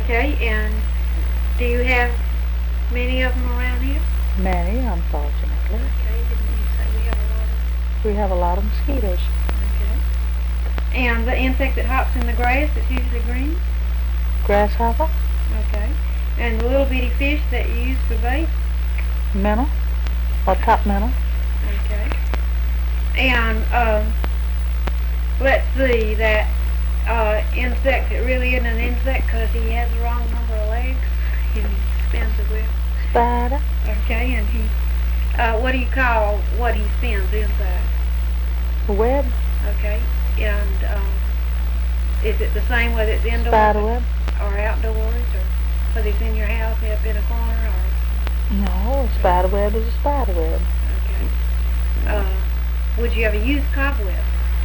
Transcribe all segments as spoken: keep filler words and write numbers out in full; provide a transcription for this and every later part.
Okay, and do you have many of them around here? Many, unfortunately. Okay, didn't you say we have a lot of... We have a lot of mosquitoes. Okay. And the insect that hops in the grass that's usually green? Grasshopper. Okay. And the little bitty fish that you use for bait? Minnow. Or top minnow. Okay. And, um, let's see, that uh, insect that really isn't an insect because he has the wrong number of legs. He spins the web. Spider. Okay, and he, uh, what do you call what he spins inside? A web. Okay, and um, is it the same whether it's indoors Spider web. or outdoors, or whether it's in your house up in a corner, or? No, a spider web is a spider web. Okay. Uh, would you ever use cobweb?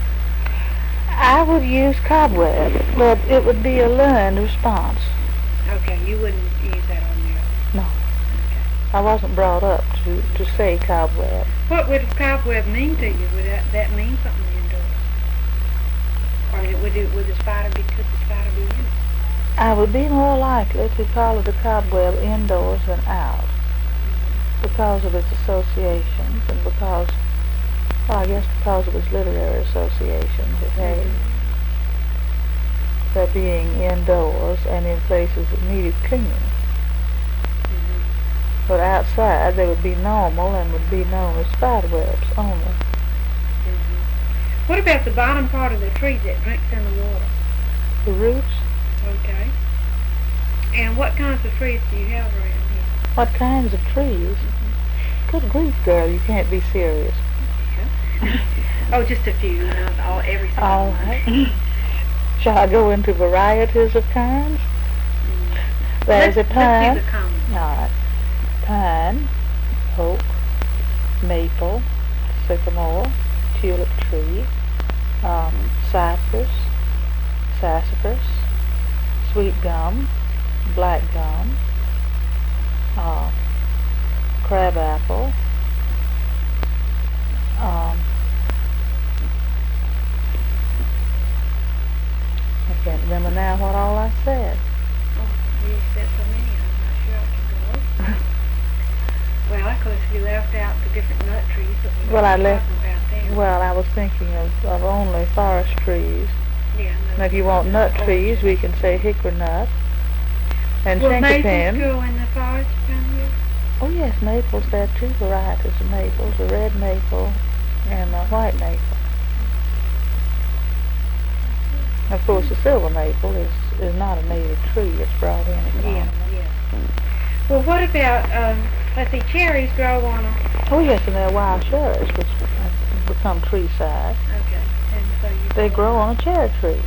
I would use cobweb, but it would be a learned response. Okay, you wouldn't use that on there. No. Okay. I wasn't brought up to, to say cobweb. What would cobweb mean to you? Would that, that mean something indoors? Or would it, would the spider be, could the spider be in? I would be more likely to call it a cobweb indoors than out, because of its associations and because, well, I guess because of its literary associations it has. They're being indoors and in places that needed cleaning. Mm-hmm. But outside they would be normal and would be known as spiderwebs only. Mm-hmm. What about the bottom part of the tree that drinks in the water? The roots? Okay. And what kinds of trees do you have around here? What kinds of trees? Mm-hmm. Good grief, girl, you can't be serious. Yeah. Oh, just a few, not all, every single All one. right. Shall I go into varieties of kinds? Mm. There's let's, a pine. Let's do the common. All right. Pine, oak, maple, sycamore, tulip tree, um, cypress, sassafras, sweet gum, black gum, uh, crabapple, um, I can't remember now what all I said. Oh, you said so many, I'm not sure I can go over. Well, of course, you left out the different nut trees that we well, were I talking left, about there. Well, I was thinking of, of only forest trees. Yeah, And if you want nut trees, we can say hickory nut and Will chinkapin. maples grow in the forest around here? Oh yes, maples. There are two varieties of maples: a red maple and a white maple. Of course, the silver maple is is not a native tree. It's brought in as an Yeah, ornament. yeah. Well, what about um? Let's see, cherries grow on a. Oh yes, and they're wild cherries, which have become tree size. Okay, and so you. They grow on a cherry tree.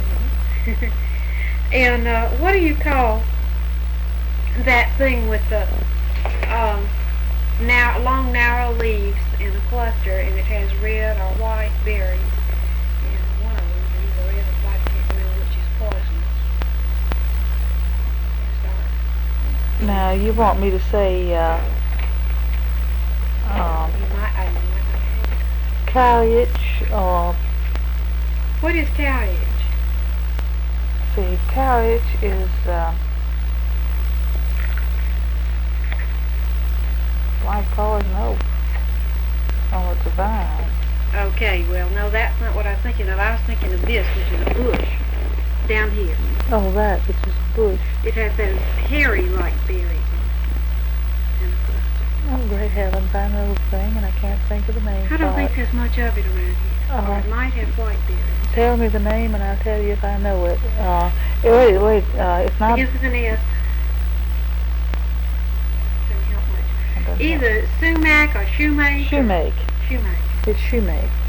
And uh, what do you call that thing with the um, now long narrow leaves in a cluster, and it has red or white berries? And one of them is either red or white. I can't remember which is poisonous. Sorry. Now you want me to say uh, um, You might. I might not have it. cowitch or What is cowitch? see, cowitch is uh, like poison oak. Oh, it's a vine. Okay, well, no, that's not what I was thinking of. I was thinking of this, which is a bush down here. Oh, that, which is a bush. It has those hairy-like berries in a cluster. Oh, great heavens, I know the thing, and I can't think of the name. I don't for think it. there's much of it around here. Oh. Or it might have white berries. Tell me the name, and I'll tell you if I know it. Uh, wait, wait, uh, it's not... Begins with an S. Doesn't help much. Either sumac or shumake. Shumake. Shumake. It's shumake.